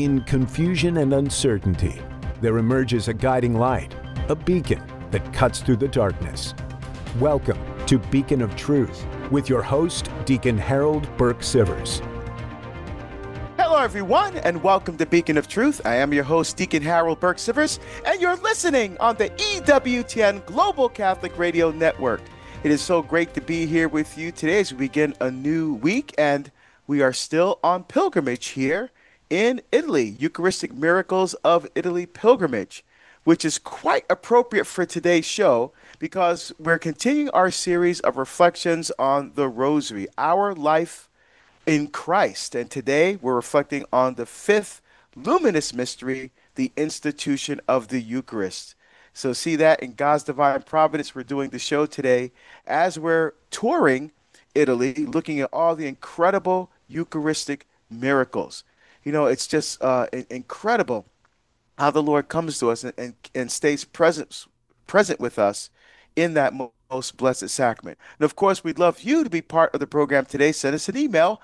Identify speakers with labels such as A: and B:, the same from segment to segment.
A: In confusion and uncertainty, there emerges a guiding light, a beacon that cuts through the darkness. Welcome to Beacon of Truth with your host, Deacon Harold Burke-Sivers.
B: Hello, everyone, and welcome to Beacon of Truth. I am your host, Deacon Harold Burke-Sivers, and you're listening on the EWTN Global Catholic Radio Network. It is so great to be here with you today as we begin a new week, and we are still on pilgrimage here in Italy, Eucharistic Miracles of Italy pilgrimage, which is quite appropriate for today's show because we're continuing our series of reflections on the Rosary, our life in Christ. And today we're reflecting on the fifth luminous mystery, the institution of the Eucharist. So see that in God's divine providence, we're doing the show today as we're touring Italy, looking at all the incredible Eucharistic miracles. You know, it's just incredible how the Lord comes to us and stays present with us in that most blessed sacrament. And of course, we'd love you to be part of the program today. Send us an email,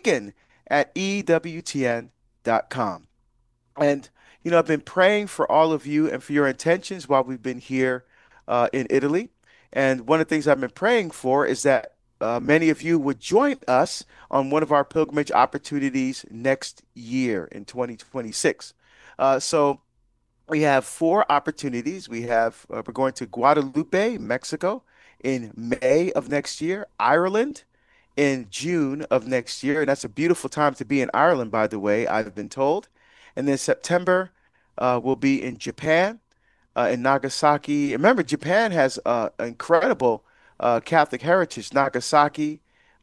B: beacon@ewtn.com. And, you know, I've been praying for all of you and for your intentions while we've been here in Italy. And one of the things I've been praying for is that many of you would join us on one of our pilgrimage opportunities next year in 2026. So we have four opportunities. We're going to Guadalupe, Mexico in May of next year, Ireland in June of next year. And that's a beautiful time to be in Ireland, by the way, I've been told. And then September, we'll be in Japan, in Nagasaki. Remember, Japan has incredible Catholic heritage. Nagasaki,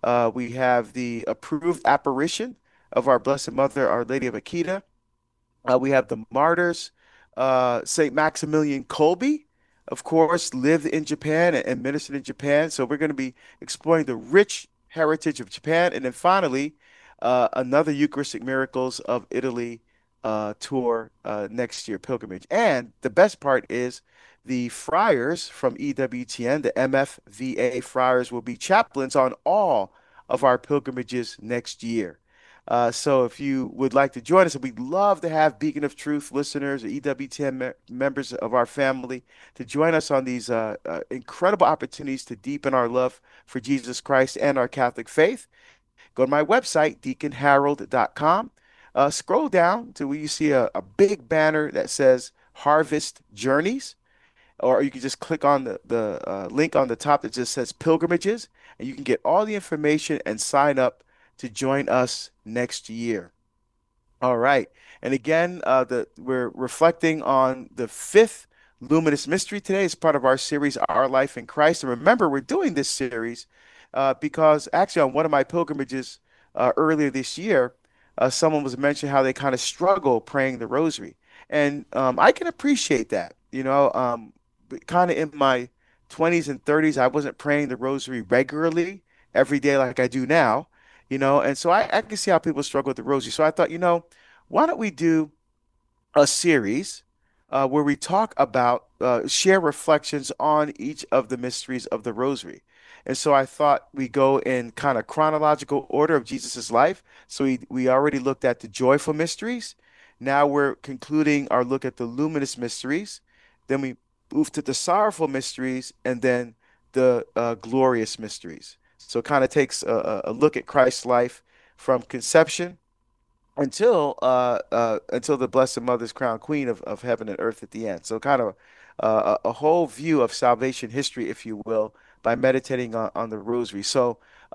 B: we have the approved apparition of our Blessed Mother, Our Lady of Akita. We have the martyrs. St. Maximilian Kolbe, of course, lived in Japan and ministered in Japan. So we're going to be exploring the rich heritage of Japan. And then finally, another Eucharistic Miracles of Italy tour next year, pilgrimage. And the best part is the friars from EWTN, the MFVA friars, will be chaplains on all of our pilgrimages next year. So if you would like to join us, we'd love to have Beacon of Truth listeners or EWTN members of our family to join us on these incredible opportunities to deepen our love for Jesus Christ and our Catholic faith. Go to my website, deaconharold.com. Scroll down to where you see a big banner that says Harvest Journeys. Or you can just click on the link on the top that just says pilgrimages, and you can get all the information and sign up to join us next year. All right. And again, we're reflecting on the fifth luminous mystery today as part of our series, Our Life in Christ. And remember, we're doing this series because actually on one of my pilgrimages earlier this year, someone was mentioning how they kind of struggle praying the rosary. And I can appreciate that. You know, kind of in my 20s and 30s, I wasn't praying the rosary regularly every day like I do now, you know, and so I can see how people struggle with the rosary. So I thought, you know, why don't we do a series where we talk about, share reflections on each of the mysteries of the rosary. And so I thought we go in kind of chronological order of Jesus's life. So we already looked at the joyful mysteries. Now we're concluding our look at the luminous mysteries. Then we move to the sorrowful mysteries, and then the glorious mysteries. So it kind of takes a look at Christ's life from conception until the Blessed Mother's crowned Queen of heaven and earth at the end. So kind of a whole view of salvation history, if you will, by meditating on the Rosary. So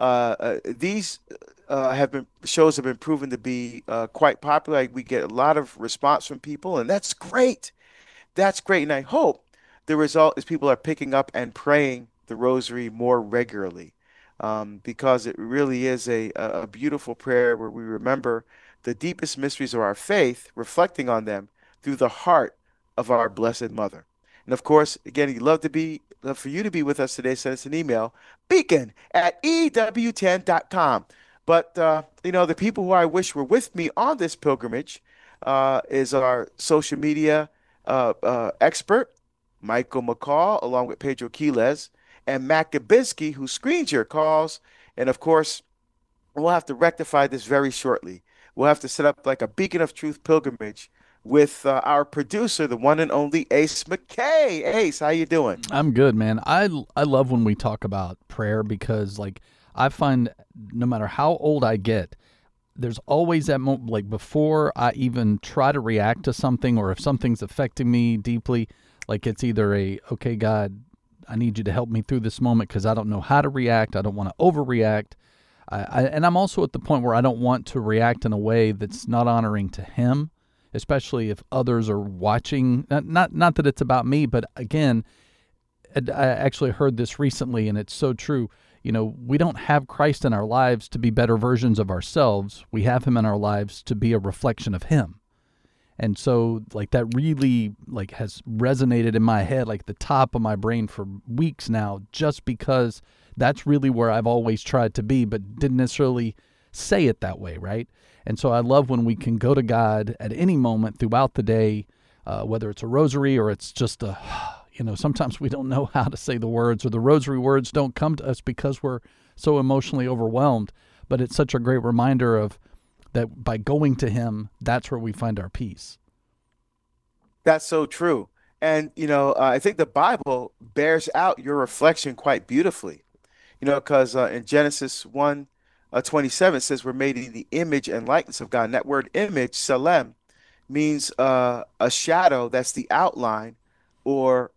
B: these shows have been proven to be quite popular. We get a lot of response from people, and that's great. That's great, and I hope the result is people are picking up and praying the Rosary more regularly, because it really is a beautiful prayer where we remember the deepest mysteries of our faith, reflecting on them through the heart of our Blessed Mother. And of course, again, we'd love for you to be with us today. Send us an email, beacon@ewtn.com. But, you know, the people who I wish were with me on this pilgrimage is our social media expert, Michael McCall, along with Pedro Quiles, and Matt Gabinski, who screens your calls. And of course, we'll have to rectify this very shortly. we'll have to set up like a Beacon of Truth pilgrimage with our producer, the one and only Ace McKay. Ace, how you doing?
C: I'm good, man. I love when we talk about prayer because like I find no matter how old I get, there's always that moment like before I even try to react to something or if something's affecting me deeply, like it's either okay, God, I need you to help me through this moment because I don't know how to react. I don't want to overreact. And I'm also at the point where I don't want to react in a way that's not honoring to him, especially if others are watching. Not that it's about me, but again, I actually heard this recently, and it's so true. You know, we don't have Christ in our lives to be better versions of ourselves. We have him in our lives to be a reflection of him. And so like that really like has resonated in my head, like the top of my brain for weeks now, just because that's really where I've always tried to be, but didn't necessarily say it that way, right? And so I love when we can go to God at any moment throughout the day, whether it's a rosary or it's just sometimes we don't know how to say the words or the rosary words don't come to us because we're so emotionally overwhelmed. But it's such a great reminder of that by going to him, that's where we find our peace.
B: That's so true. And, I think the Bible bears out your reflection quite beautifully, because in Genesis 1, 27 it says we're made in the image and likeness of God. And that word image, Salem, means a shadow that's the outline or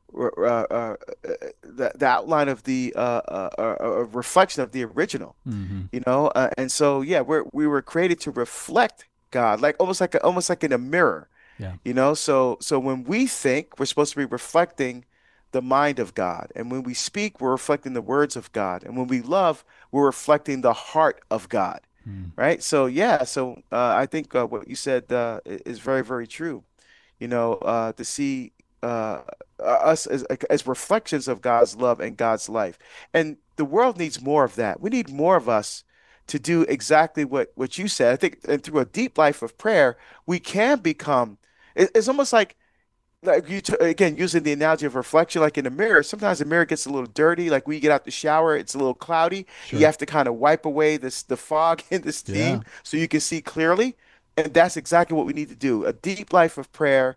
B: the outline of the a reflection of the original, and so yeah, we were created to reflect God, like almost like in a mirror,
C: Yeah.
B: So when we think, we're supposed to be reflecting the mind of God, and when we speak, we're reflecting the words of God, and when we love, we're reflecting the heart of God, right? So yeah, I think what you said is very, very true. To see us as reflections of God's love and God's life. And the world needs more of that. We need more of us to do exactly what you said. I think, and through a deep life of prayer, we can become, it's almost like again, using the analogy of reflection, like in a mirror, sometimes the mirror gets a little dirty. Like when you get out the shower, it's a little cloudy.
C: Sure.
B: You have to kind of wipe away the fog and the steam so you can see clearly. And that's exactly what we need to do. A deep life of prayer,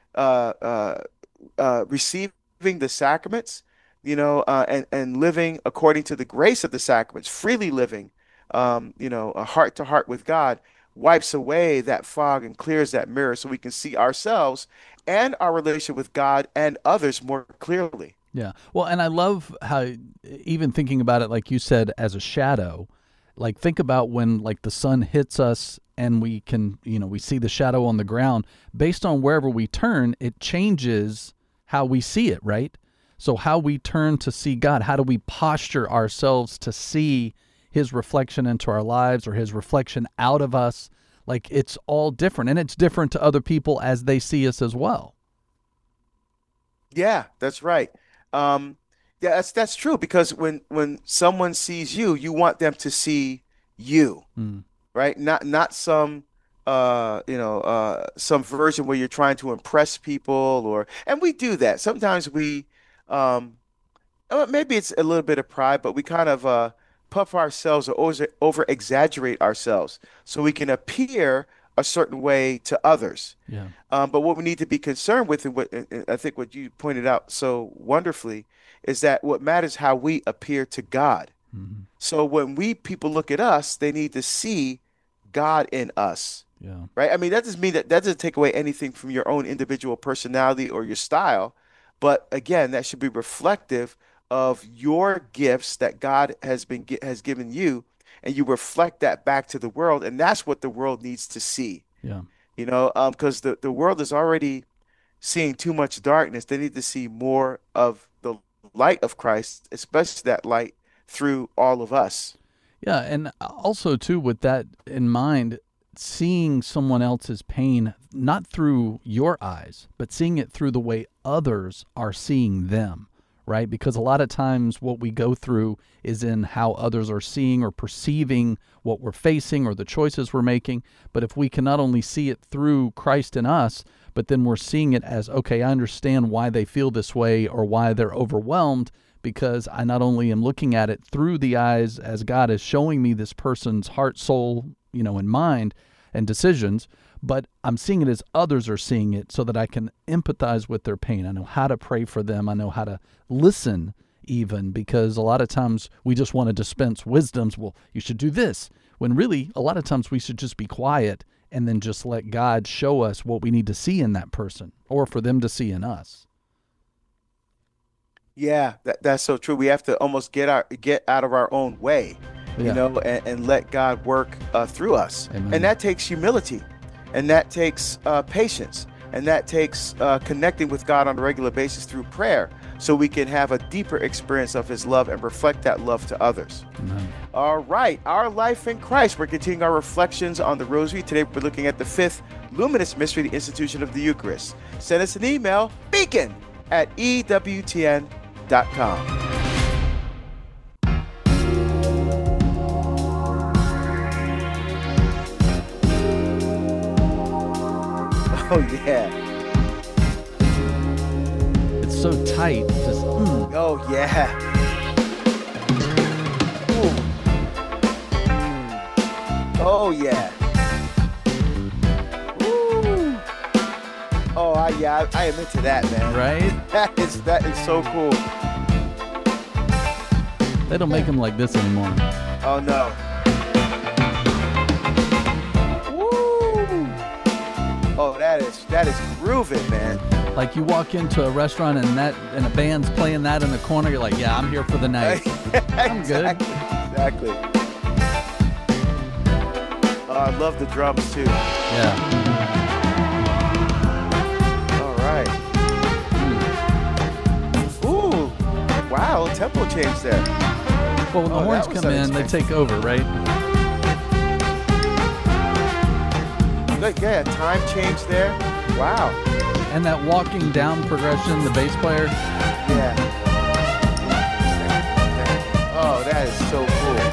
B: receiving the sacraments, and living according to the grace of the sacraments, freely living, a heart to heart with God, wipes away that fog and clears that mirror so we can see ourselves and our relationship with God and others more clearly.
C: Yeah. Well, and I love how even thinking about it, like you said, as a shadow, like think about when like the sun hits us and we can, we see the shadow on the ground. Based on wherever we turn, it changes how we see it, right? So how we turn to see God, how do we posture ourselves to see his reflection into our lives or his reflection out of us? Like it's all different, and it's different to other people as they see us as well.
B: Yeah, that's right. Yeah, that's true, because when someone sees you, you want them to see you, right? Not some some version where you're trying to impress people, and we do that. Sometimes we maybe it's a little bit of pride, but we kind of puff ourselves or over exaggerate ourselves so we can appear a certain way to others.
C: Yeah.
B: But what we need to be concerned with, and I think what you pointed out so wonderfully, is that what matters how we appear to God. So when people look at us, they need to see God in us.
C: Yeah.
B: Right? I mean, that doesn't mean that doesn't take away anything from your own individual personality or your style, but again, that should be reflective of your gifts that God has given you, and you reflect that back to the world, and that's what the world needs to see.
C: Yeah.
B: Because the world is already seeing too much darkness. They need to see more of the light of Christ, especially that light through all of us.
C: Yeah, and also too, with that in mind, seeing someone else's pain not through your eyes, but seeing it through the way others are seeing them, right? Because a lot of times what we go through is in how others are seeing or perceiving what we're facing or the choices we're making. But if we can not only see it through Christ in us, but then we're seeing it as, okay, I understand why they feel this way or why they're overwhelmed, because I not only am looking at it through the eyes as God is showing me this person's heart, soul, and mind, and decisions, but I'm seeing it as others are seeing it so that I can empathize with their pain. I know how to pray for them. I know how to listen even, because a lot of times we just want to dispense wisdoms. Well, you should do this. When really, a lot of times we should just be quiet and then just let God show us what we need to see in that person or for them to see in us.
B: Yeah, that's so true. We have to almost get out of our own way,
C: Yeah.
B: and let God work through us.
C: Amen.
B: And that takes humility, and that takes patience, and that takes connecting with God on a regular basis through prayer, so we can have a deeper experience of His love and reflect that love to others.
C: Amen.
B: All right, our life in Christ. We're continuing our reflections on the Rosary. Today we're looking at the fifth luminous mystery, the institution of the Eucharist. Send us an email, beacon@ewtn.com. Oh yeah.
C: It's so tight. Just,
B: Oh yeah. Ooh. Oh yeah. Ooh. Oh yeah, I am into that, man.
C: right?
B: That is so cool.
C: They don't make them like this anymore.
B: Oh no. Woo. Oh, that is grooving, man.
C: Like you walk into a restaurant and a band's playing that in the corner, you're like, yeah, I'm here for the night. I'm good.
B: Exactly. Oh, I love the drums too.
C: Yeah.
B: All right. Ooh. Wow, tempo change there.
C: Well, when the
B: Oh,
C: horns
B: that was
C: come in, they
B: unexpected.
C: take over, right?
B: Good, yeah, time change there. Wow.
C: And that walking down progression, the bass player,
B: Yeah. Oh, that is so cool.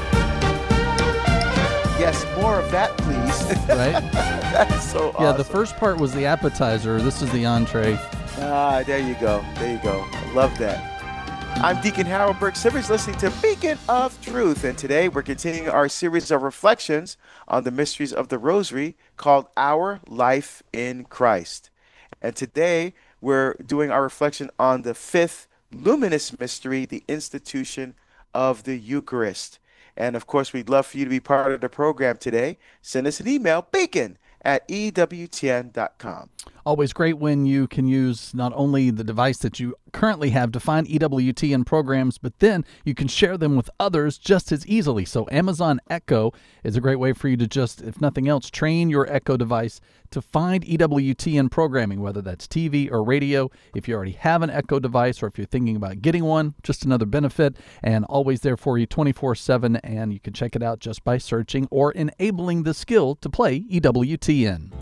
B: Yes, more of that, please.
C: right?
B: That is so awesome.
C: Yeah, the first part was the appetizer. This is the entree.
B: Ah, there you go. There you go. I love that. I'm Deacon Harold Burke Sivers, listening to Beacon of Truth, and today we're continuing our series of reflections on the mysteries of the Rosary called Our Life in Christ. And today we're doing our reflection on the fifth luminous mystery, the institution of the Eucharist. And of course, we'd love for you to be part of the program today. Send us an email, beacon@ewtn.com.
C: Always great when you can use not only the device that you currently have to find EWTN programs, but then you can share them with others just as easily. So Amazon Echo is a great way for you to just, if nothing else, train your Echo device to find EWTN programming, whether that's TV or radio. If you already have an Echo device or if you're thinking about getting one, just another benefit, and always there for you 24/7, and you can check it out just by searching or enabling the skill to play EWTN.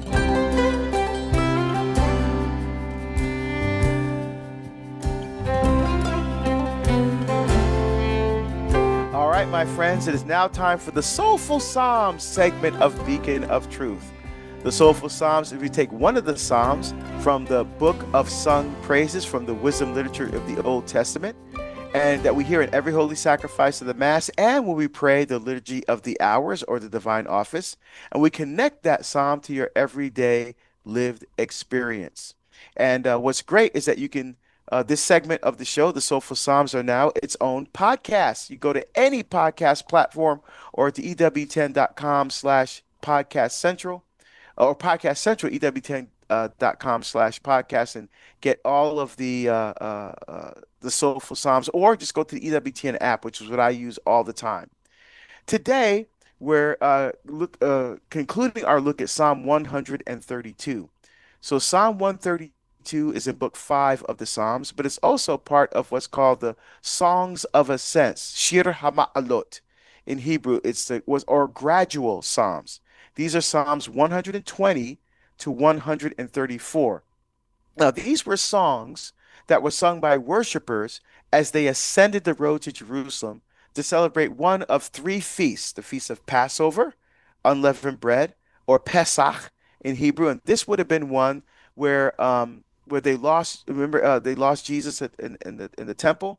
B: All right, my friends, it is now time for the Soulful Psalms segment of Beacon of Truth. The Soulful Psalms, if you take one of the Psalms from the Book of Sung Praises from the wisdom literature of the Old Testament, and that we hear in every holy sacrifice of the Mass and when we pray the Liturgy of the Hours or the Divine Office, and we connect that Psalm to your everyday lived experience. And what's great is that you can this segment of the show, the Soulful Psalms, are now its own podcast. You go to any podcast platform or to ewtn.com/podcast central or podcast central, ewtn.com/podcast, and get all of the Soulful Psalms, or just go to the EWTN app, which is what I use all the time. Today, we're concluding our look at Psalm 132. So Psalm 132 is in book 5 of the Psalms, but it's also part of what's called the Songs of Ascents, Shir HaMa'alot. In Hebrew, or gradual Psalms. These are Psalms 120 to 134. Now, these were songs that were sung by worshipers as they ascended the road to Jerusalem to celebrate one of 3 feasts, the Feast of Passover, unleavened bread, or Pesach in Hebrew. And this would have been one where they lost. Remember, they lost Jesus in the temple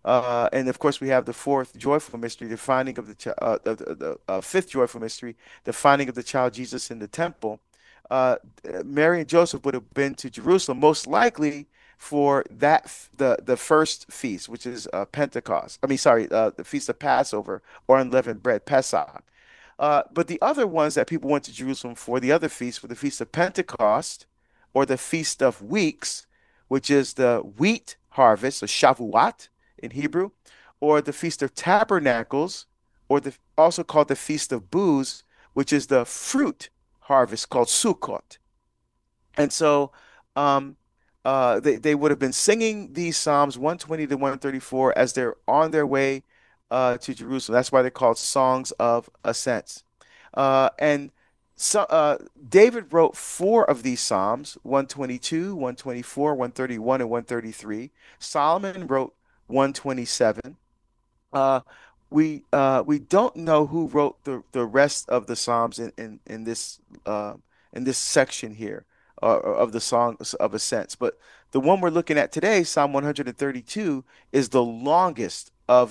B: And of course, we have the fourth joyful mystery, the finding of the fifth joyful mystery, the finding of the child Jesus in the temple. Uh, Mary and Joseph would have been to Jerusalem most likely for the first feast, which is Pentecost. I mean, sorry, the feast of Passover or unleavened bread, Pesach. But the other ones that people went to Jerusalem for, the other feasts, were the Feast of Pentecost or the Feast of Weeks, which is the wheat harvest, or Shavuot in Hebrew, or the Feast of Tabernacles, or also called the Feast of Booths, which is the fruit harvest called Sukkot. And so um, they would have been singing these Psalms 120 to 134 as they're on their way to Jerusalem. That's why they're called songs of ascents. And so David wrote four of these Psalms: 122, 124, 131, and 133. Solomon wrote 127. Uh, we don't know who wrote the rest of the Psalms in this section here of the Songs of Ascents, but the one we're looking at today, Psalm 132, is the longest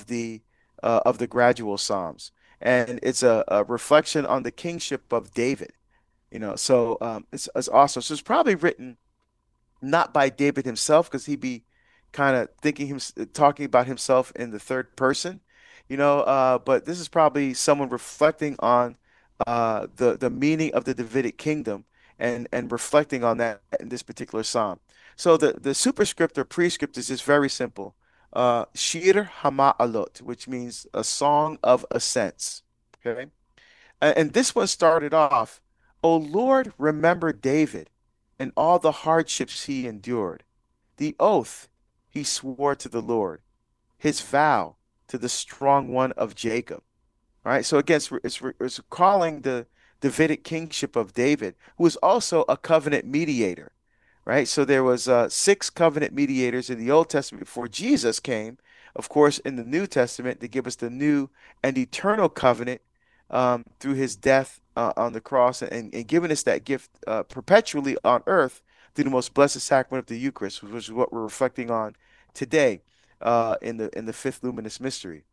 B: of the gradual Psalms, and it's a reflection on the kingship of David. So it's awesome. So it's probably written not by David himself, because he'd be kind of talking about himself in the third person, but this is probably someone reflecting on the meaning of the Davidic kingdom, and reflecting on that in this particular psalm. So the superscript or prescript is just very simple. Shir Hama'alot, which means a song of ascents. Okay. And this one started off, O Lord, remember David and all the hardships he endured, the oath he swore to the Lord, his vow to the strong one of Jacob. All right. So again, it's calling the Davidic kingship of David, who is also a covenant mediator. Right. So there was six covenant mediators in the Old Testament before Jesus came. Of course, in the New Testament, to give us the new and eternal covenant through his death on the cross, and giving us that gift perpetually on earth through the most blessed sacrament of the Eucharist, which is what we're reflecting on today in the fifth luminous mystery.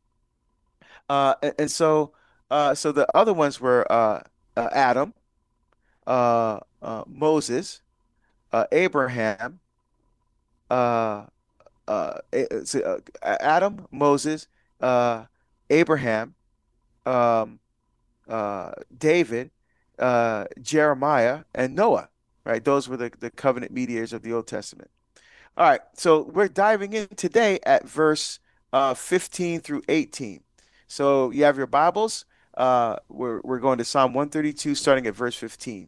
B: And so the other ones were Adam, Moses, Abraham, uh, Adam, Moses, Abraham, um, David, Jeremiah, and Noah. Right? Those were the covenant mediators of the Old Testament. All right, so we're diving in today at verse 15 through 18. So you have your Bibles. We're going to Psalm 132, starting at verse 15.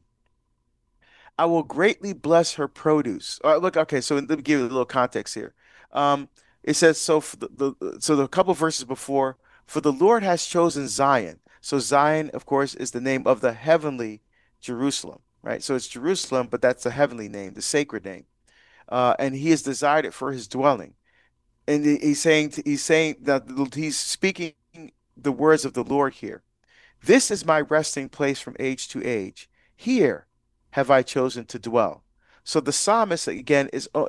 B: I will greatly bless her produce. Look, okay, so let me give you a little context here. It says, so for the couple verses before, for the Lord has chosen Zion. So Zion, of course, is the name of the heavenly Jerusalem, right? So it's Jerusalem, but that's the heavenly name, the sacred name. And he has desired it for his dwelling. And he's saying that he's speaking the words of the Lord here. This is my resting place from age to age. Here have I chosen to dwell. So the psalmist again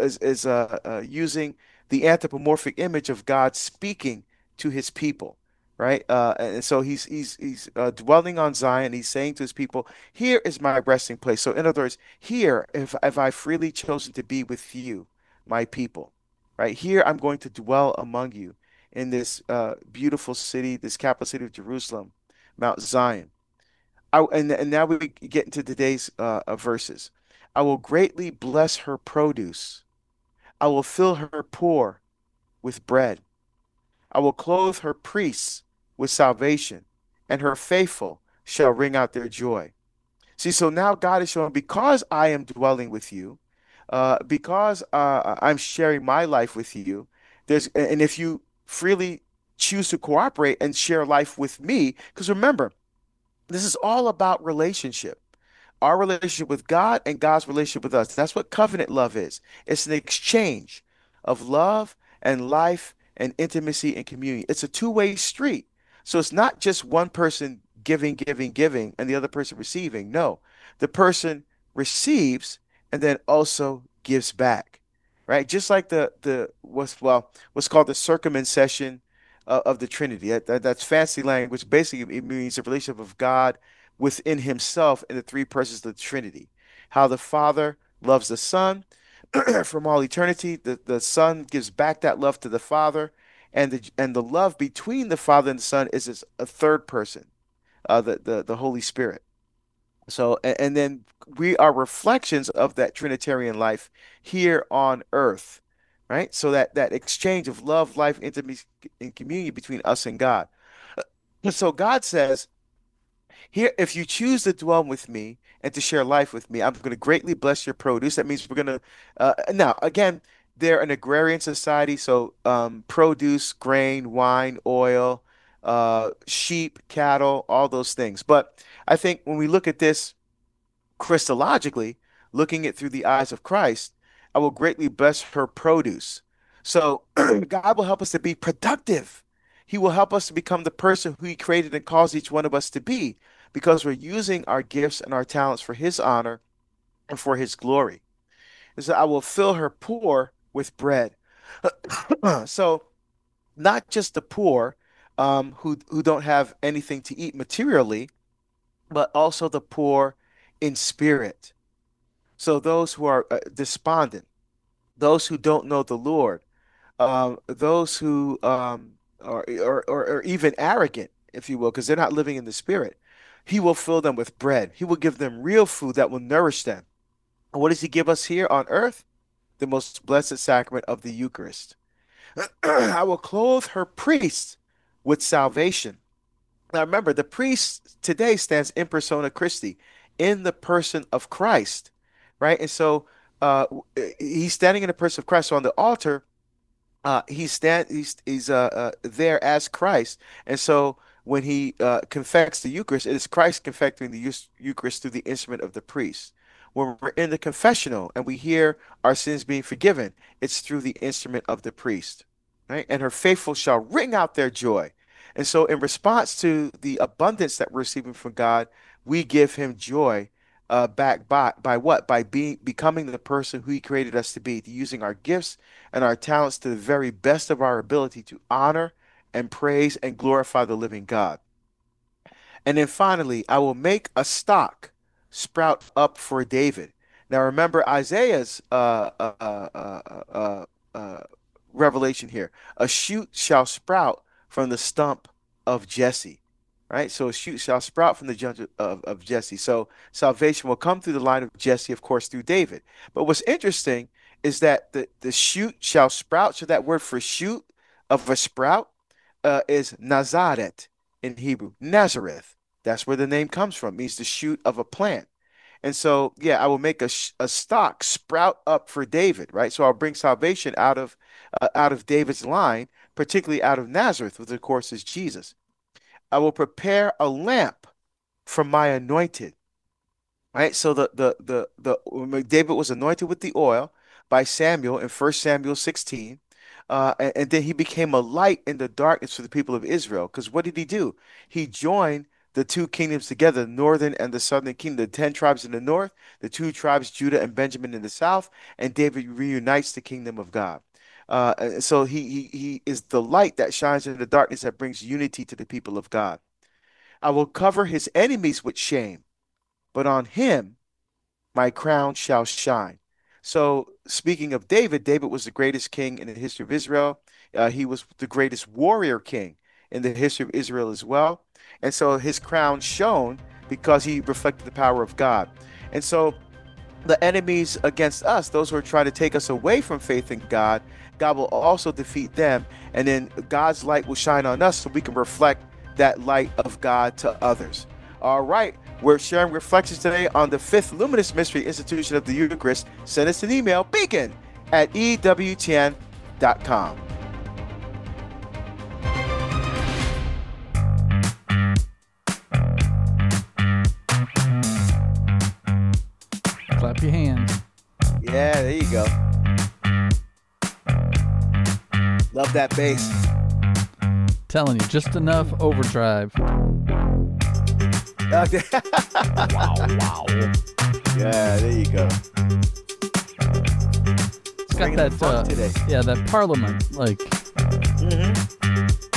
B: is using the anthropomorphic image of God speaking to his people, right? And so he's dwelling on Zion. He's saying to his people, "Here is my resting place." So in other words, here have I freely chosen to be with you, my people, right? Here I'm going to dwell among you in this beautiful city, this capital city of Jerusalem, Mount Zion. And now we get into today's verses. I will greatly bless her produce. I will fill her poor with bread. I will clothe her priests with salvation, and her faithful shall ring out their joy. See, so now God is showing, because I am dwelling with you, because I'm sharing my life with you, and if you freely choose to cooperate and share life with me, because remember, this is all about relationship. Our relationship with God and God's relationship with us. That's what covenant love is. It's an exchange of love and life and intimacy and communion. It's a two-way street. So it's not just one person giving, giving, giving, and the other person receiving. No, the person receives and then also gives back. right? Just like what's called the circumcision of the Trinity. That's fancy language. Basically, it means the relationship of God within Himself in the three persons of the Trinity. How the Father loves the Son from all eternity. The Son gives back that love to the Father, and the love between the Father and the Son is a third person, the Holy Spirit. So, and then we are reflections of that Trinitarian life here on earth, right? So that exchange of love, life, intimacy, and communion between us and God. So God says, here, if you choose to dwell with me and to share life with me, I'm going to greatly bless your produce. That means we're going to, now, again, they're an agrarian society. So produce, grain, wine, oil, sheep, cattle, all those things. But I think when we look at this, Christologically, looking it through the eyes of Christ, I will greatly bless her produce. So God will help us to be productive. He will help us to become the person who He created and calls each one of us to be because we're using our gifts and our talents for His honor and for His glory. And so I will fill her poor with bread. So not just the poor who don't have anything to eat materially, but also the poor in spirit. So those who are despondent, those who don't know the Lord, those who or even arrogant, if you will, because they're not living in the spirit, He will fill them with bread. He will give them real food that will nourish them. And what does He give us here on earth? The most blessed sacrament of the Eucharist. I will clothe her priests with salvation. Now remember, the priest today stands in persona Christi, in the person of Christ, right? And so he's standing in the person of Christ. So on the altar, he's there as Christ. And so when he confects the Eucharist, it is Christ confecting the Eucharist through the instrument of the priest. When we're in the confessional and we hear our sins being forgiven, it's through the instrument of the priest, right? And her faithful shall ring out their joy. And so, in response to the abundance that we're receiving from God, we give Him joy back by what? By becoming the person who He created us to be, using our gifts and our talents to the very best of our ability to honor and praise and glorify the living God. And then finally, I will make a stock sprout up for David. Now, remember Isaiah's revelation here. A shoot shall sprout from the stump of Jesse, right? So a shoot shall sprout from the judge of Jesse. So salvation will come through the line of Jesse, of course, through David. But what's interesting is that the shoot shall sprout. So that word for shoot of a sprout is Nazaret in Hebrew, Nazareth. That's where the name comes from. It means the shoot of a plant. And so, yeah, I will make a stock sprout up for David, right? So I'll bring salvation out of David's line, particularly out of Nazareth, which of course is Jesus. I will prepare a lamp for my anointed, right? So David was anointed with the oil by Samuel in 1 Samuel 16. And then he became a light in the darkness for the people of Israel. Because what did he do? He joined the two kingdoms together, the northern and the southern kingdom, the 10 tribes in the north, the two tribes, Judah and Benjamin in the south, and David reunites the kingdom of God. So he is the light that shines in the darkness that brings unity to the people of God. I will cover his enemies with shame, but on him my crown shall shine. So speaking of David, David was the greatest king in the history of Israel. He was the greatest warrior king in the history of Israel as well. And so his crown shone because he reflected the power of God. And so the enemies against us, those who are trying to take us away from faith in God, God will also defeat them. And then God's light will shine on us so we can reflect that light of God to others. All right. We're sharing reflections today on the fifth luminous mystery institution of the Eucharist. Send us an email, beacon@ewtn.com.
C: Clap your hands.
B: Yeah, there you go. Love that bass.
C: Telling you, just enough overdrive.
B: Wow.
C: Wow.
B: Yeah, there you go.
C: It's got
B: bringing the
C: that,
B: funk today.
C: yeah, that Parliament, like.
B: Mm-hmm.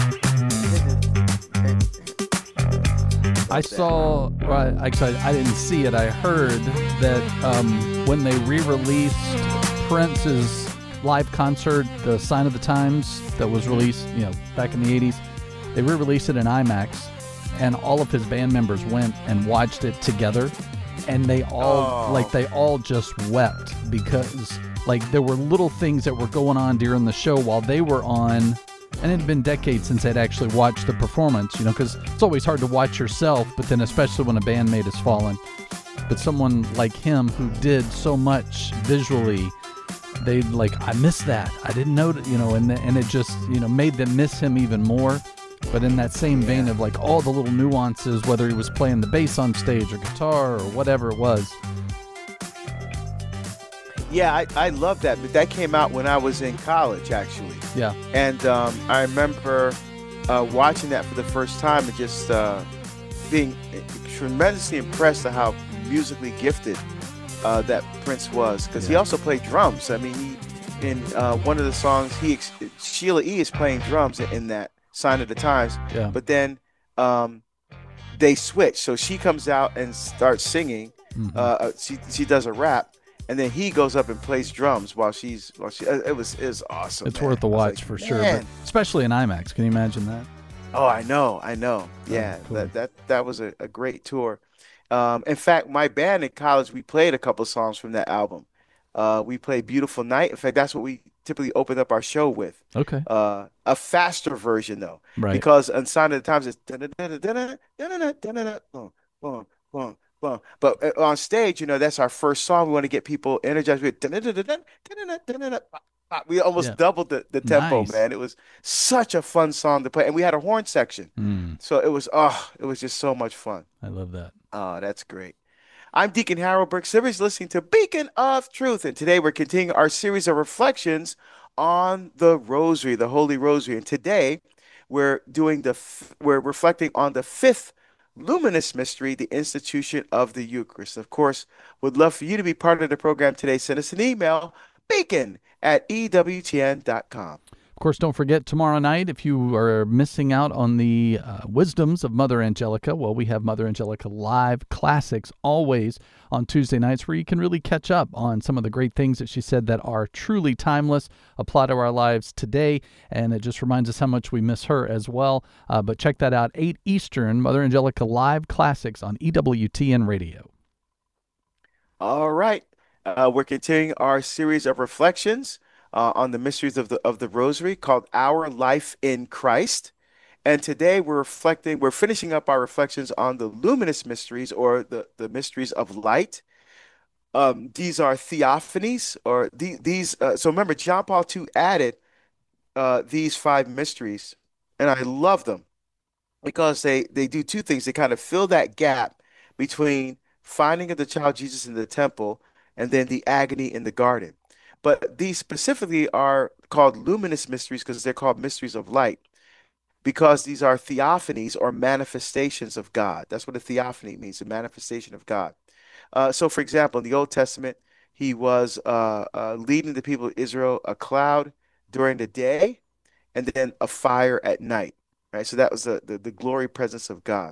C: I saw, well, actually, I didn't see it. I heard that when they re-released Prince's live concert, The Sign of the Times, that was released, back in the 80s, they re-released it in IMAX, and all of his band members went and watched it together, and they all just wept because, like, there were little things that were going on during the show while they were on. And it had been decades since I'd actually watched the performance, because it's always hard to watch yourself, but then especially when a bandmate has fallen. But someone like him who did so much visually, they'd like, I missed that. I didn't know that, and it just, made them miss him even more. But in that same vein of like all the little nuances, whether he was playing the bass on stage or guitar or whatever it was.
B: Yeah, I love that, but that came out when I was in college, actually.
C: Yeah.
B: And I remember watching that for the first time and just being tremendously impressed at how musically gifted that Prince was, because he also played drums. I mean, he in one of the songs, Sheila E. is playing drums in that Sign of the Times.
C: Yeah.
B: But then they switch, so she comes out and starts singing. Mm-hmm. She does a rap. And then he goes up and plays drums while it was awesome.
C: It's worth the watch for sure, but especially in IMAX. Can you imagine that?
B: Oh, I know. Yeah, cool. that was a great tour. In fact, my band in college, we played a couple songs from that album. We played "Beautiful Night." In fact, that's what we typically opened up our show with.
C: Okay.
B: A faster version though,
C: right?
B: Because on Sign of the Times it's but on stage, that's our first song. We want to get people energized with. We almost doubled the tempo,
C: nice.
B: Man. It was such a fun song to play, and we had a horn section, so it was just so much fun.
C: I love that.
B: Oh, that's great. I'm Deacon Harold Burke Sivers, listening to Beacon of Truth, and today we're continuing our series of reflections on the Rosary, the Holy Rosary, and today we're reflecting on the fifth luminous mystery, the institution of the Eucharist. Of course, would love for you to be part of the program today. Send us an email, beacon@ewtn.com.
C: Of course, don't forget tomorrow night, if you are missing out on the wisdoms of Mother Angelica, well, we have Mother Angelica Live Classics always on Tuesday nights, where you can really catch up on some of the great things that she said that are truly timeless, apply to our lives today, and it just reminds us how much we miss her as well. But check that out, 8 Eastern, Mother Angelica Live Classics on EWTN Radio.
B: All right. We're continuing our series of reflections on the mysteries of the Rosary, called Our Life in Christ. And today we're finishing up our reflections on the luminous mysteries, or the mysteries of light. These are theophanies, or these. So remember, John Paul II added these 5 mysteries, and I love them because they do 2 things. They kind of fill that gap between finding of the child Jesus in the temple and then the agony in the garden. But these specifically are called luminous mysteries because they're called mysteries of light, because these are theophanies, or manifestations of God. That's what a theophany means, a manifestation of God. So, for example, in the Old Testament, he was leading the people of Israel, a cloud during the day and then a fire at night, right? So that was the glory presence of God.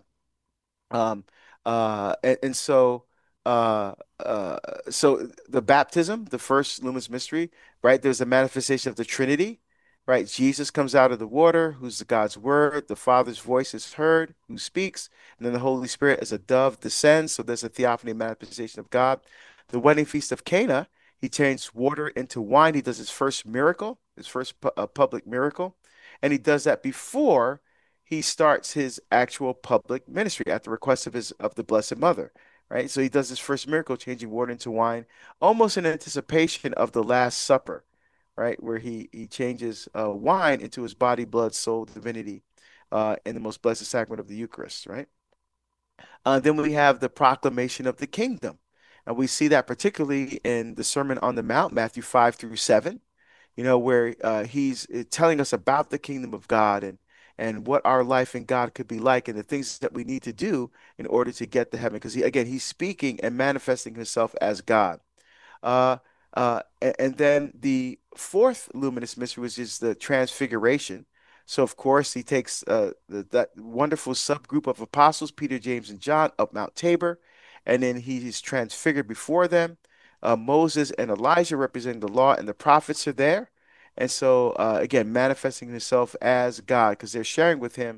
B: So the baptism, the first luminous mystery, right? There's a manifestation of the Trinity, right? Jesus comes out of the water, who's God's word. The Father's voice is heard, who speaks. And then the Holy Spirit as a dove descends. So there's a theophany, manifestation of God. The wedding feast of Cana, he turns water into wine. He does his first miracle, his first public miracle. And he does that before he starts his actual public ministry at the request of the Blessed Mother. Right, so he does his first miracle, changing water into wine, almost in anticipation of the Last Supper, right, where he changes wine into his body, blood, soul, divinity, in the most blessed sacrament of the Eucharist, right? Then we have the proclamation of the kingdom, and we see that particularly in the Sermon on the Mount, Matthew 5-7, where he's telling us about the kingdom of God and what our life in God could be like, and the things that we need to do in order to get to heaven. Because he's speaking and manifesting himself as God. And then the fourth luminous mystery, which is the transfiguration. So, of course, he takes that wonderful subgroup of apostles, Peter, James, and John, up Mount Tabor, and then he is transfigured before them. Moses and Elijah, representing the law and the prophets, are there. And so, again, manifesting himself as God, because they're sharing with him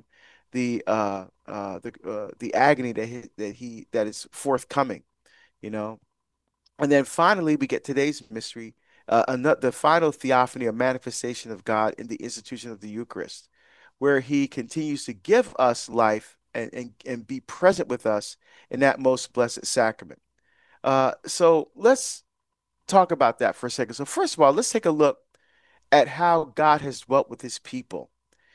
B: the agony that is forthcoming, you know. And then finally, we get today's mystery, the final theophany, a manifestation of God in the institution of the Eucharist, where he continues to give us life and be present with us in that most blessed sacrament. So let's talk about that for a second. So, first of all, let's take a look at how God has dwelt with his people.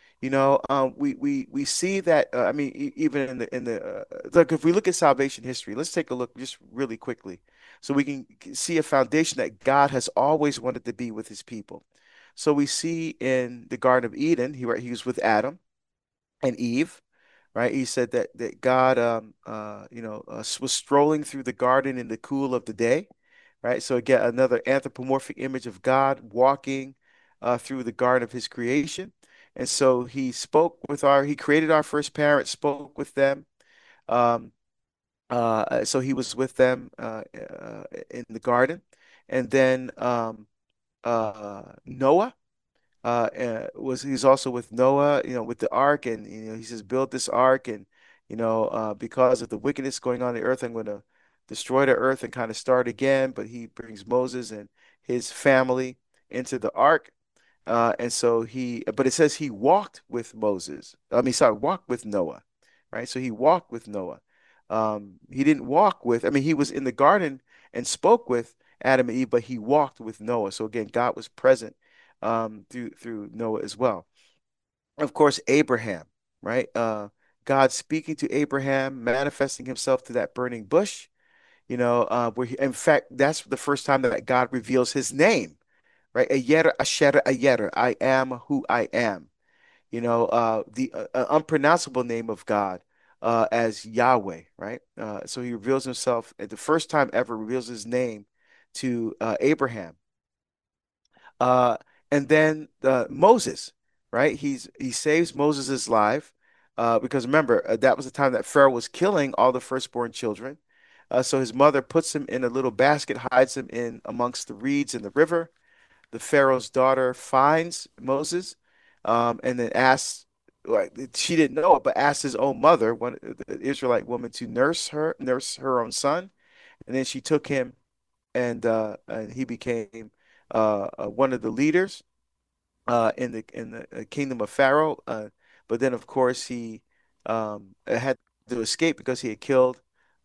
B: We see that. I mean, even in the look, if we look at salvation history, let's take a look just really quickly, so we can see a foundation that God has always wanted to be with His people. So we see in the Garden of Eden, he was with Adam and Eve, right? He said that God, was strolling through the garden in the cool of the day, right? So again, another anthropomorphic image of God walking through the garden of His creation. And so he created our first parents, spoke with them. Um, so he was with them in the garden. And then Noah he's also with Noah, with the ark, and he says, build this ark, and because of the wickedness going on in the earth, I'm going to destroy the earth and kind of start again. But he brings Moses and his family into the ark. But it says he walked with Moses. I mean, sorry, walked with Noah, right? So he walked with Noah. He didn't walk with, I mean, he was in the garden and spoke with Adam and Eve, but he walked with Noah. So again, God was present through Noah as well. Of course, Abraham, right? God speaking to Abraham, manifesting himself to that burning bush, in fact, that's the first time that God reveals his name, right? Ayer, Asher, Ayer, I am who I am. The unpronounceable name of God as Yahweh, right? So he reveals himself at the first time ever, reveals his name to Abraham. Uh, and then Moses, right? He saves Moses' life because remember, that was the time that Pharaoh was killing all the firstborn children. So his mother puts him in a little basket, hides him in amongst the reeds in the river. The Pharaoh's daughter finds Moses, and then asks, like, she didn't know it, but asked his own mother, the Israelite woman, to nurse her own son. And then she took him, and he became one of the leaders in the kingdom of Pharaoh. But then, of course, he had to escape because he had killed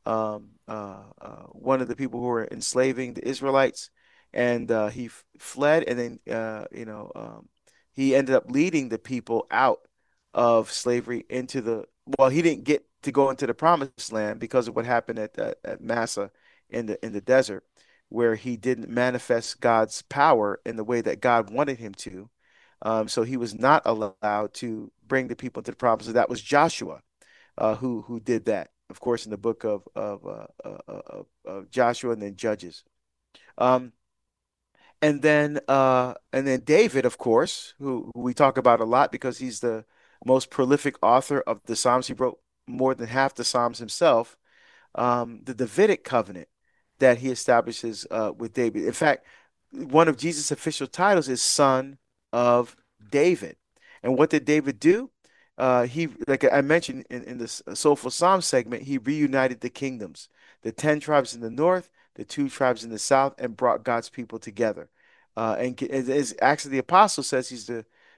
B: one of the people who were enslaving the Israelites, and he fled. And then, he ended up leading the people out of slavery into the. Well, he didn't get to go into the promised land because of what happened at Massa in the desert, where he didn't manifest God's power in the way that God wanted him to. So he was not allowed to bring the people into the promise. So that was Joshua who did that, of course, in the book of Joshua and then Judges. Um, and then David, of course, who we talk about a lot because he's the most prolific author of the Psalms. He wrote more than half the Psalms himself. The Davidic covenant that he establishes with David. In fact, one of Jesus' official titles is Son of David. And what did David do? Like I mentioned in this Soulful Psalm segment, he reunited the kingdoms, the 10 tribes in the north, the 2 tribes in the south, and brought God's people together. And as actually the apostle says, he's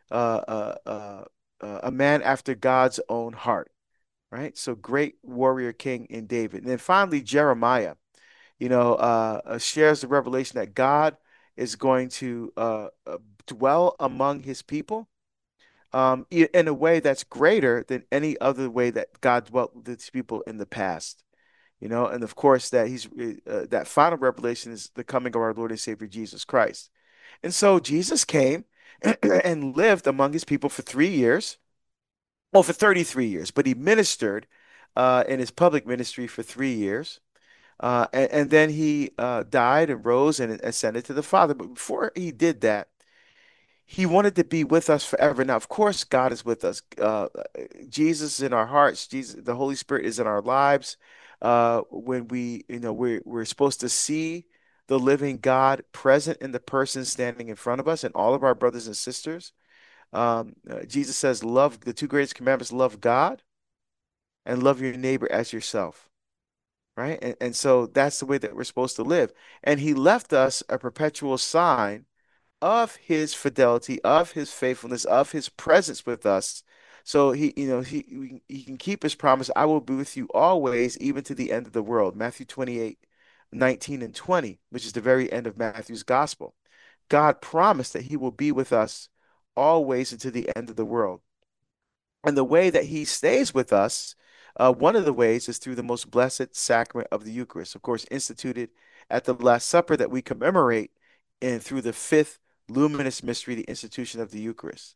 B: a man after God's own heart, right? So great warrior king in David. And then finally, Jeremiah, shares the revelation that God is going to dwell among his people in a way that's greater than any other way that God dwelt with his people in the past. And of course that that final revelation is the coming of our Lord and Savior Jesus Christ. And so Jesus came and lived among his people for 3 years, well, for 33 years, but he ministered in his public ministry for 3 years. And then he died and rose and ascended to the Father. But before he did that, he wanted to be with us forever. Now, of course, God is with us. Jesus is in our hearts. Jesus, the Holy Spirit is in our lives. When we're supposed to see the living God present in the person standing in front of us and all of our brothers and sisters. Jesus says, "Love the two greatest commandments: love God and love your neighbor as yourself." Right, and so that's the way that we're supposed to live. And He left us a perpetual sign of his fidelity, of his faithfulness, of his presence with us. So he can keep his promise. I will be with you always, even to the end of the world. Matthew 28:19 and 20, which is the very end of Matthew's gospel. God promised that he will be with us always until the end of the world. And the way that he stays with us, one of the ways is through the most blessed sacrament of the Eucharist, of course, instituted at the Last Supper that we commemorate, and through the fifth luminous mystery, the institution of the Eucharist.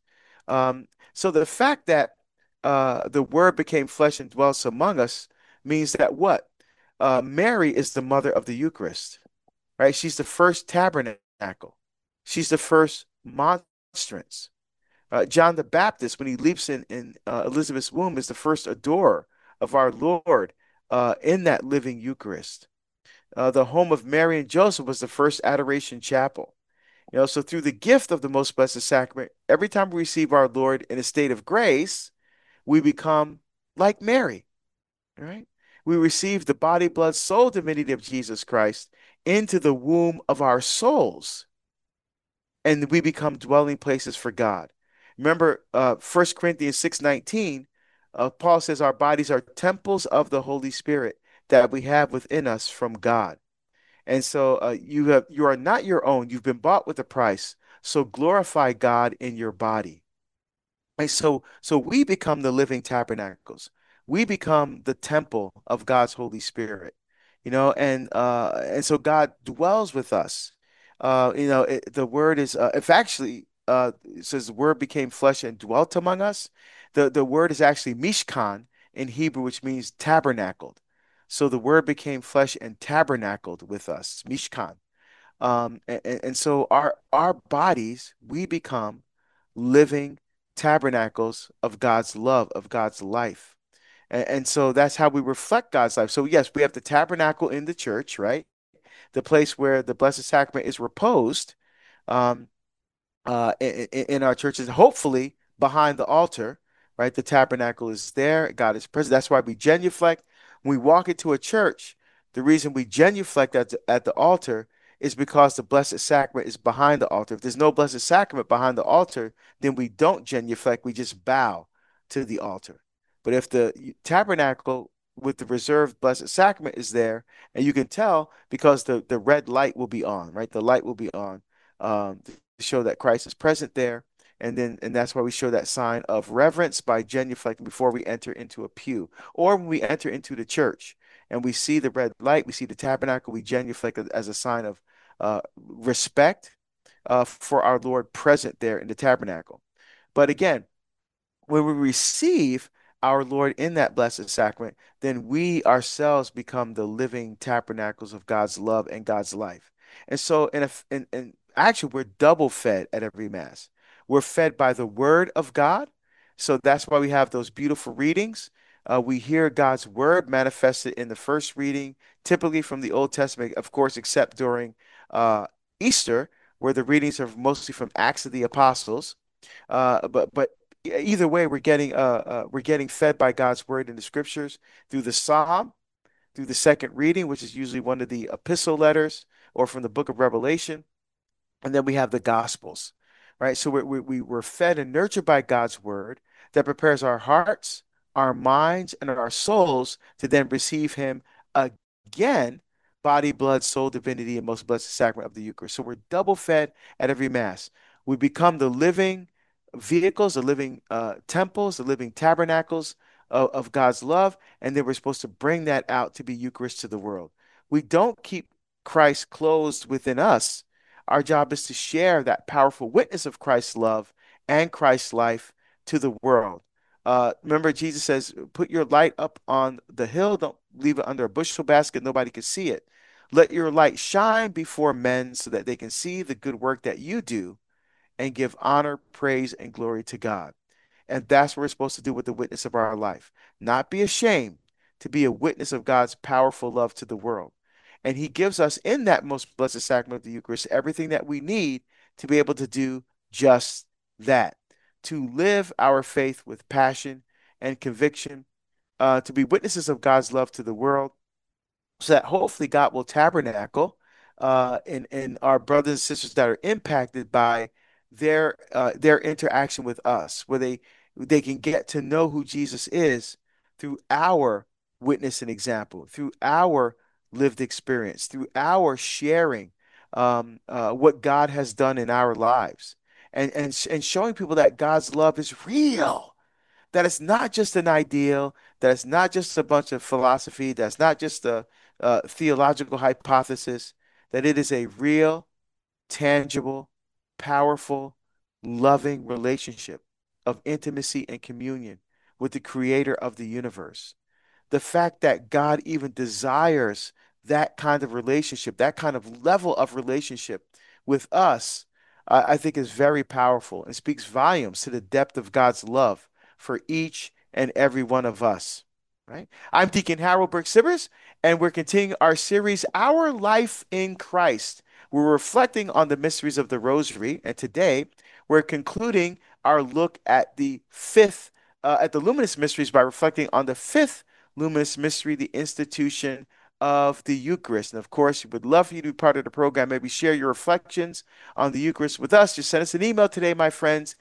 B: So the fact that the Word became flesh and dwells among us means that what? Mary is the mother of the Eucharist, right? She's the first tabernacle. She's the first monstrance. John the Baptist, when he leaps in Elizabeth's womb, is the first adorer of our Lord in that living Eucharist. The home of Mary and Joseph was the first adoration chapel. So through the gift of the most blessed sacrament, every time we receive our Lord in a state of grace, we become like Mary, right? We receive the body, blood, soul divinity of Jesus Christ into the womb of our souls, and we become dwelling places for God. Remember, 1 Corinthians 6:19, Paul says our bodies are temples of the Holy Spirit that we have within us from God. And so you are not your own. You've been bought with a price. So glorify God in your body. And so we become the living tabernacles. We become the temple of God's Holy Spirit, and so God dwells with us. The word is if actually it says the word became flesh and dwelt among us. The word is actually mishkan in Hebrew, which means tabernacled. So the word became flesh and tabernacled with us, mishkan. And so our bodies, we become living tabernacles of God's love, of God's life. And so that's how we reflect God's life. So yes, we have the tabernacle in the church, right? The place where the Blessed Sacrament is reposed um, in our churches, hopefully behind the altar, right? The tabernacle is there. God is present. That's why we genuflect. When we walk into a church, the reason we genuflect at the altar is because the Blessed Sacrament is behind the altar. If there's no Blessed Sacrament behind the altar, then we don't genuflect. We just bow to the altar. But if the tabernacle with the reserved Blessed Sacrament is there, and you can tell because the red light will be on, right? The light will be on to show that Christ is present there. And that's why we show that sign of reverence by genuflecting before we enter into a pew or when we enter into the church and we see the red light, we see the tabernacle, we genuflect as a sign of respect for our Lord present there in the tabernacle. But again, when we receive our Lord in that blessed sacrament, then we ourselves become the living tabernacles of God's love and God's life. And so, in actually, we're double fed at every Mass. We're fed by the Word of God. So that's why we have those beautiful readings. We hear God's Word manifested in the first reading, typically from the Old Testament, of course, except during Easter, where the readings are mostly from Acts of the Apostles. But either way, we're getting fed by God's word in the scriptures through the psalm, through the second reading, which is usually one of the epistle letters or from the book of Revelation, and then we have the Gospels, right? So we're fed and nurtured by God's word that prepares our hearts, our minds, and our souls to then receive Him again, body, blood, soul, divinity, and most blessed sacrament of the Eucharist. So we're double fed at every Mass. We become the living vehicles, the living temples, the living tabernacles of God's love, and then we're supposed to bring that out to be Eucharist to the world. We don't keep Christ closed within us. Our job is to share that powerful witness of Christ's love and Christ's life to the world. Remember, Jesus says, put your light up on the hill. Don't leave it under a bushel basket. Nobody can see it. Let your light shine before men so that they can see the good work that you do and give honor, praise, and glory to God. And that's what we're supposed to do with the witness of our life. Not be ashamed to be a witness of God's powerful love to the world. And He gives us in that most blessed sacrament of the Eucharist everything that we need to be able to do just that, to live our faith with passion and conviction, to be witnesses of God's love to the world, so that hopefully God will tabernacle in our brothers and sisters that are impacted by their interaction with us, where they can get to know who Jesus is through our witness and example, through our lived experience, through our sharing what God has done in our lives, and showing people that God's love is real, that it's not just an ideal, that it's not just a bunch of philosophy, that's not just a, theological hypothesis, that it is a real, tangible, powerful, loving relationship of intimacy and communion with the creator of the universe. The fact that God even desires that kind of relationship, that kind of level of relationship with us, I think is very powerful and speaks volumes to the depth of God's love for each and every one of us. Right? I'm Deacon Harold Burke Sibbers, and we're continuing our series, Our Life in Christ. We're reflecting on the mysteries of the Rosary, and today we're concluding our look at at the luminous mysteries by reflecting on the fifth luminous mystery, the institution of the Eucharist. And of course, we would love for you to be part of the program. Maybe share your reflections on the Eucharist with us. Just send us an email today, my friends,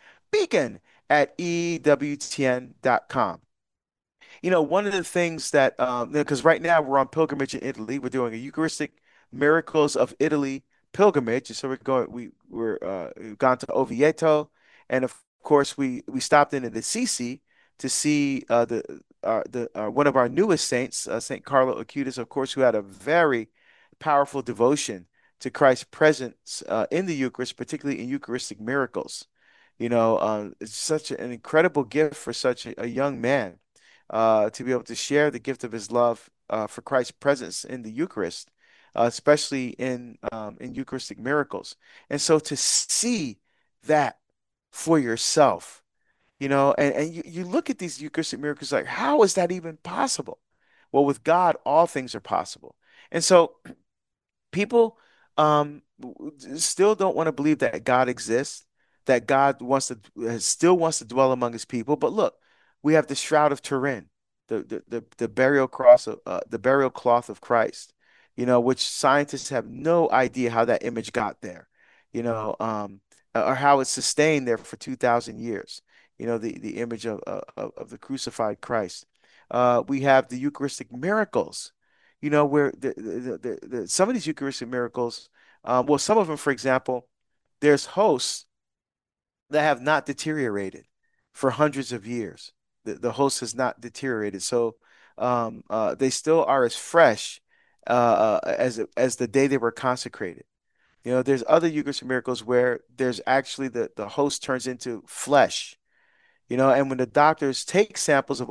B: beacon@ewtn.com. One of the things that, because right now we're on pilgrimage in Italy, we're doing a Eucharistic Miracles of Italy pilgrimage. And so we've gone to Oviedo, and of course we stopped in at Assisi to see the one of our newest saints, Saint Carlo Acutis, of course, who had a very powerful devotion to Christ's presence in the Eucharist, particularly in Eucharistic miracles. It's such an incredible gift for such a young man to be able to share the gift of his love for Christ's presence in the Eucharist, especially in Eucharistic miracles. And so to see that for yourself, and you look at these Eucharistic miracles like, how is that even possible? Well, with God, all things are possible. And so people still don't want to believe that God exists, that God still wants to dwell among his people. But look, we have the Shroud of Turin, the burial cross of the burial cloth of Christ, which scientists have no idea how that image got there, you know, um, or how it's sustained there for 2,000 years. The image of the crucified Christ. We have the Eucharistic miracles, where some of these Eucharistic miracles, well, some of them, for example, there's hosts that have not deteriorated for hundreds of years. The host has not deteriorated, so they still are as fresh as the day they were consecrated. There's other Eucharistic miracles where there's actually the host turns into flesh. And when the doctors take samples of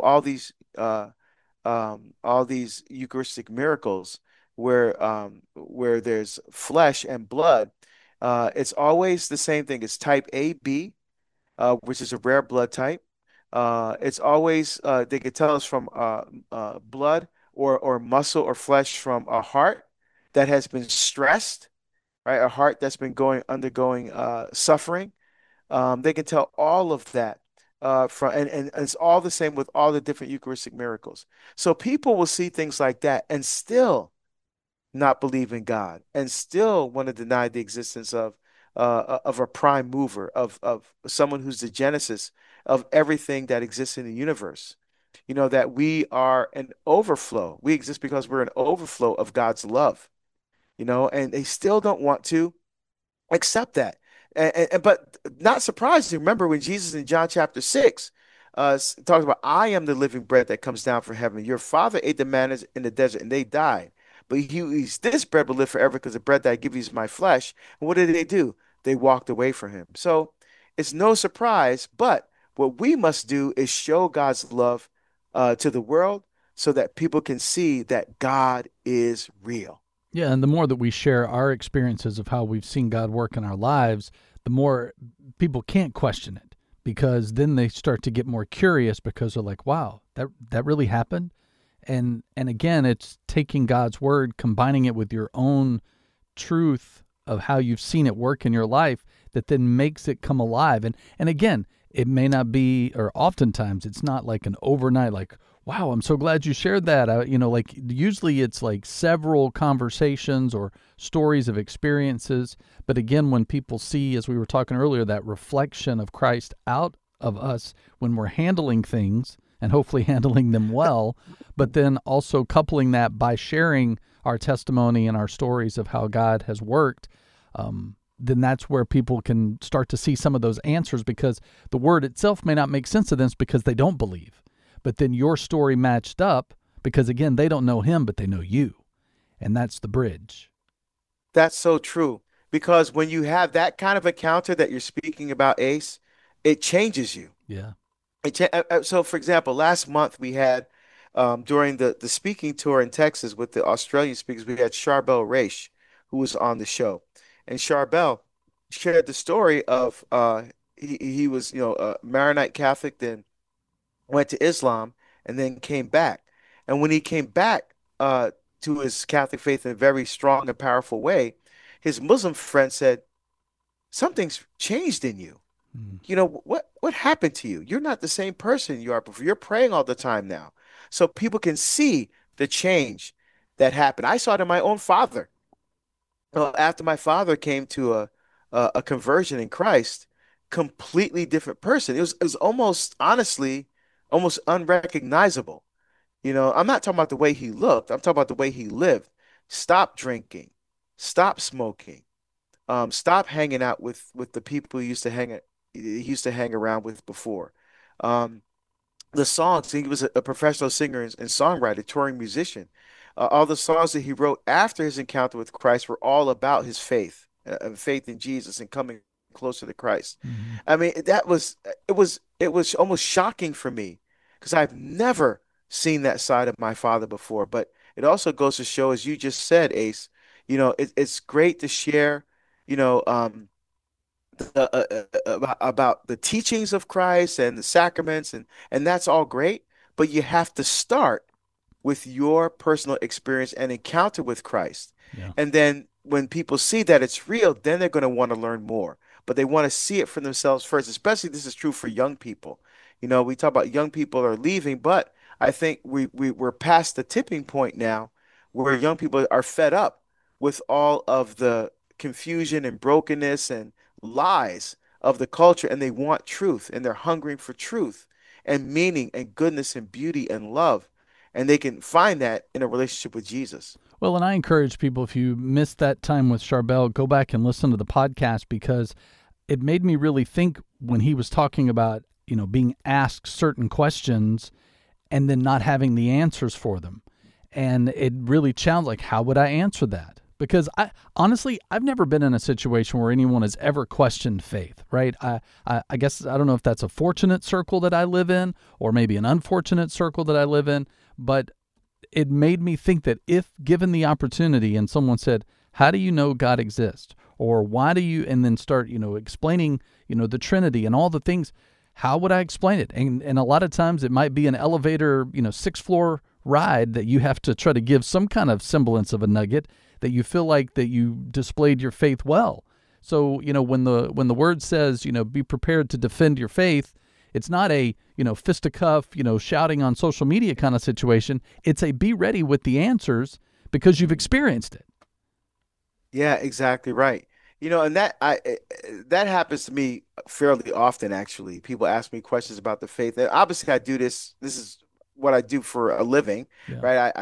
B: all these Eucharistic miracles where there's flesh and blood, it's always the same thing. It's type AB, which is a rare blood type. It's always they could tell us from blood or muscle or flesh from a heart that has been stressed, right? A heart that's been undergoing suffering. They can tell all of that and it's all the same with all the different Eucharistic miracles. So people will see things like that and still not believe in God and still want to deny the existence of a prime mover, of someone who's the genesis of everything that exists in the universe. That we are an overflow. We exist because we're an overflow of God's love. And they still don't want to accept that. But not surprising. Remember when Jesus in John chapter 6 talks about, I am the living bread that comes down from heaven. Your father ate the manna in the desert and they died. But he who eats this bread will live forever because the bread that I give you is my flesh. And what did they do? They walked away from him. So it's no surprise, but What we must do is show God's love to the world so that people can see that God is real.
C: Yeah, and the more that we share our experiences of how we've seen God work in our lives, the more people can't question it, because then they start to get more curious because they're like, "Wow, that really happened?" And again, it's taking God's word, combining it with your own truth of how you've seen it work in your life, that then makes it come alive. And again, it may not be, or oftentimes it's not like an overnight, like, wow, I'm so glad you shared that. Like usually it's like several conversations or stories of experiences. But again, when people see, as we were talking earlier, that reflection of Christ out of us when we're handling things, and hopefully handling them well, but then also coupling that by sharing our testimony and our stories of how God has worked, then that's where people can start to see some of those answers, because the word itself may not make sense to them because they don't believe. But then your story matched up because, again, they don't know him, but they know you. And that's the bridge.
B: That's so true. Because when you have that kind of encounter that you're speaking about, Ace, it changes you.
C: Yeah.
B: So, for example, last month we had, during the speaking tour in Texas with the Australian speakers, we had Charbel Raish, who was on the show. And Charbel shared the story of he was, a Maronite Catholic, then went to Islam, and then came back. And when he came back to his Catholic faith in a very strong and powerful way, his Muslim friend said, "Something's changed in you.
C: Mm.
B: What happened to you? You're not the same person you are before. You're praying all the time now." So people can see the change that happened. I saw it in my own father. After my father came to a conversion in Christ, completely different person. It was almost, honestly, almost unrecognizable. I'm not talking about the way he looked. I'm talking about the way he lived. Stop drinking, stop smoking, stop hanging out with the people he used to hang around with before. Um, the songs, he was a professional singer and songwriter, touring musician. All the songs that he wrote after his encounter with Christ were all about his faith in Jesus and coming closer to Christ.
C: Mm-hmm.
B: I mean, it was almost shocking for me because I've never seen that side of my father before. But it also goes to show, as you just said, Ace, it's great to share, you know, about the teachings of Christ and the sacraments, and that's all great, but you have to start with your personal experience and encounter with Christ.
C: Yeah.
B: And then when people see that it's real, then they're going to want to learn more. But they want to see it for themselves first. Especially this is true for young people. We talk about young people are leaving, but I think we're past the tipping point now where young people are fed up with all of the confusion and brokenness and lies of the culture, and they want truth, and they're hungering for truth and meaning and goodness and beauty and love, and they can find that in a relationship with Jesus.
C: Well, and I encourage people, if you missed that time with Charbel, go back and listen to the podcast, because it made me really think when he was talking about, being asked certain questions and then not having the answers for them. And it really challenged, like, how would I answer that? Because I've never been in a situation where anyone has ever questioned faith, right? I guess, I don't know if that's a fortunate circle that I live in or maybe an unfortunate circle that I live in, but it made me think that if given the opportunity and someone said, how do you know God exists? Or why do you, and then start, explaining, the Trinity and all the things, how would I explain it? And a lot of times it might be an elevator, 6th-floor ride that you have to try to give some kind of semblance of a nugget that you feel like that you displayed your faith well. So, when the word says, be prepared to defend your faith, it's not a, fisticuff, shouting on social media kind of situation. It's a be ready with the answers because you've experienced it.
B: Yeah, exactly right. And that happens to me fairly often, actually. People ask me questions about the faith. And obviously, I do this. This is what I do for a living,
C: Yeah.
B: right?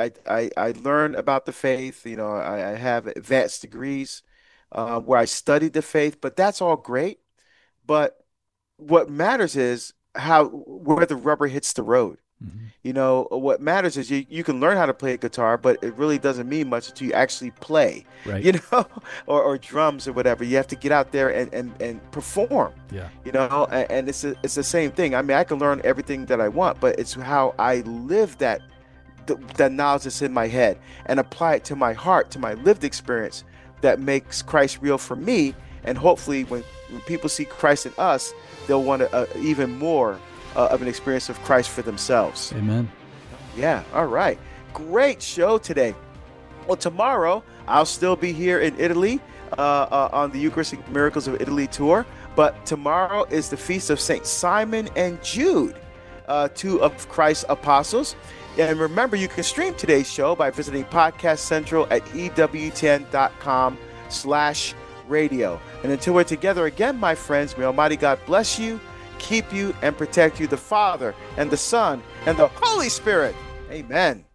B: I learn about the faith. I have advanced degrees where I studied the faith, but that's all great. But what matters is where the rubber hits the road. You know, what matters is you can learn how to play a guitar, but it really doesn't mean much until you actually play,
C: Right.
B: you know, or drums or whatever. You have to get out there and perform,
C: Yeah.
B: you know, and it's the same thing. I mean, I can learn everything that I want, but it's how I live that knowledge that's in my head and apply it to my heart, to my lived experience that makes Christ real for me. And hopefully when people see Christ in us, they'll want even more of an experience of Christ for themselves.
C: Amen.
B: Yeah. All right. Great show today. Well, tomorrow I'll still be here in Italy on the Eucharistic Miracles of Italy tour. But tomorrow is the feast of Saint Simon and Jude, two of Christ's apostles. And remember, you can stream today's show by visiting Podcast Central at EWTN.com/radio. And until we're together again, my friends, may Almighty God bless you, keep you, and protect you, the Father and the Son and the Holy Spirit. Amen.